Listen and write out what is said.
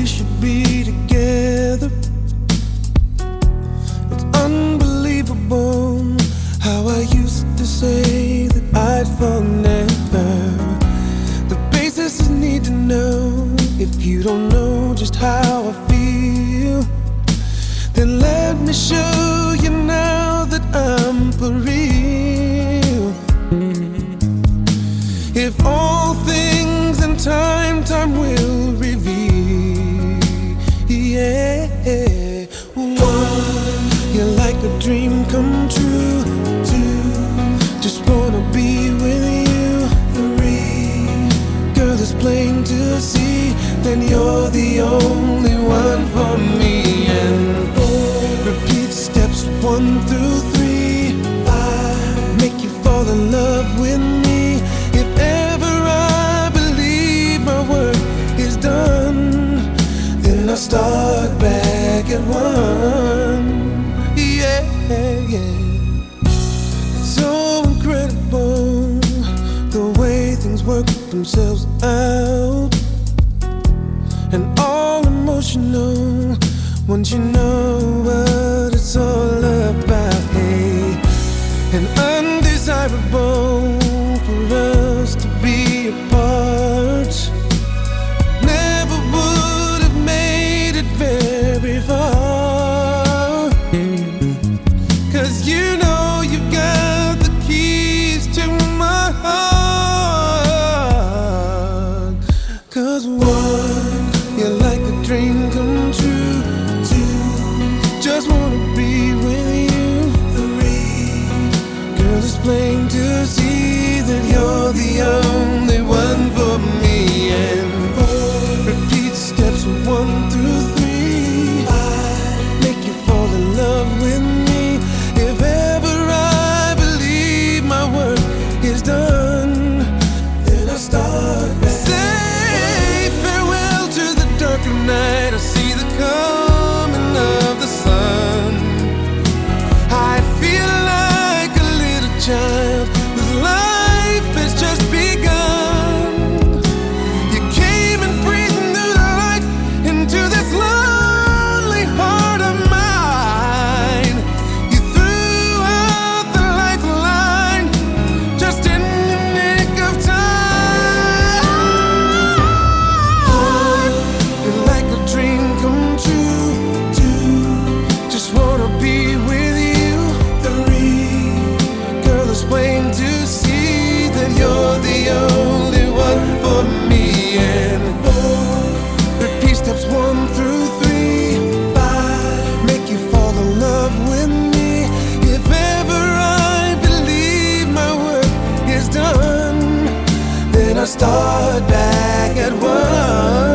should be together. It's unbelievable how I used to say that I'd fall never. The basis is need to know. If you don't know just how I feel, then let me show you now that I'm for real. If all things in time will reveal. Yeah. One, you're like a dream come true. Two, just wanna be with you. Three, girl, it's plain to see that you're the only one for me. And four, repeat steps 1 through 3. 5, make you fall in love with me. If ever I believe my work is done, then I'll start back at 1. Yeah, yeah. It's so incredible the way things work themselves out, and all emotional once you know what it's all about. Hey, and undesirable for us to be apart. Never would have made it very far, 'cause you know you've got the keys to my heart. 'Cause one, you're like a dream come true. Two, just wanna be with you. Three, girl, it's plain to see that you're the only one for me. And four, repeat steps 1 through 3. 5, make you fall in love with me. If ever I believe my work is done, then I start back. Say farewell to the dark of night. I see the coming of the sun. I feel like a little child whose life has just begun. You came and breathed new life into this lonely heart of mine. You threw out the lifeline just in the nick of time. You're like a dream come true. Two, just wanna be with you. Three, girl, it's plain to see that you're the only one for me. And four, repeat steps 1 through 3. 5, make you fall in love with me. If ever I believe my work is done, then I start back at 1.